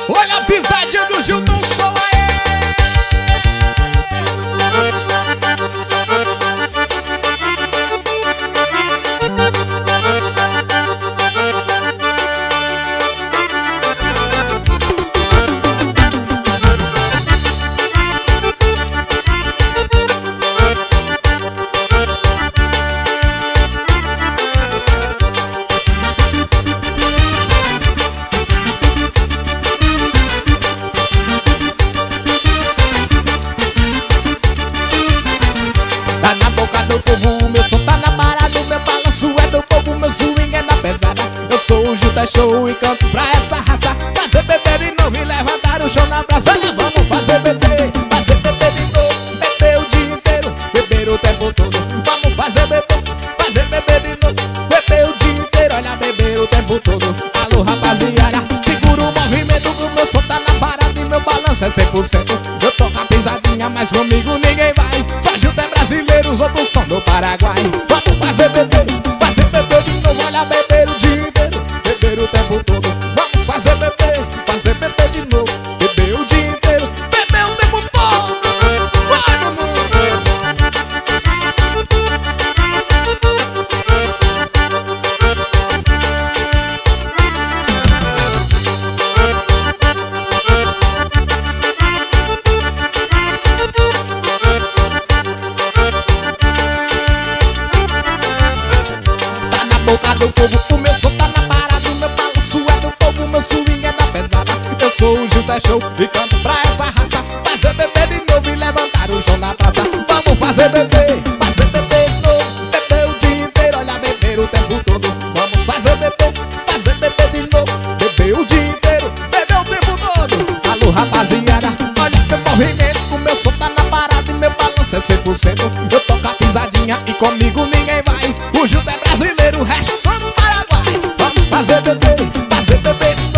Olha a pisadinha do Gilton Show aí. Tá na boca do povo, meu som tá na parada, meu balanço é do povo, meu swing é na pesada. Eu sou o Gilton Show e canto pra essa raça. Fazer bebê de novo e levantar o show na praça. Olha, vamos fazer bebê de novo. Beber o dia inteiro, beber o tempo todo. Vamos fazer bebê de novo. Beber o dia inteiro, olha, beber o tempo todo. Alô, rapaziada, segura o movimento que o meu som tá na parada e meu balanço é 100%. Eu toco a pisadinha, mas comigo ninguém vai. Só Gilton é brasileiro, os outros são do Paraguai. Vamos fazer bebê de novo. Olha, beber o dia inteiro, beber o tempo todo. Vamos fazer bebê de novo. Beber o dia inteiro, beber o tempo todo. Vai, meu mundo. Boca do povo, o meu som tá na parada, o meu balanço é do povo, meu swing é na pesada. Eu sou o Gilton Show e canto pra essa raça. Fazer bebê de novo e levantar o show na praça. Vamos fazer bebê de novo. Beber o dia inteiro, olha, beber o tempo todo. Vamos fazer bebê de novo. Beber o dia inteiro, beber o tempo todo. Alô, rapaziada, olha meu movimento, o meu som tá na parada e meu balanço é 100%. Eu toco a pisadinha e comigo ninguém vai. O Gilton é brasileiro, o resto são do Paraguai. Vamos fazer bebê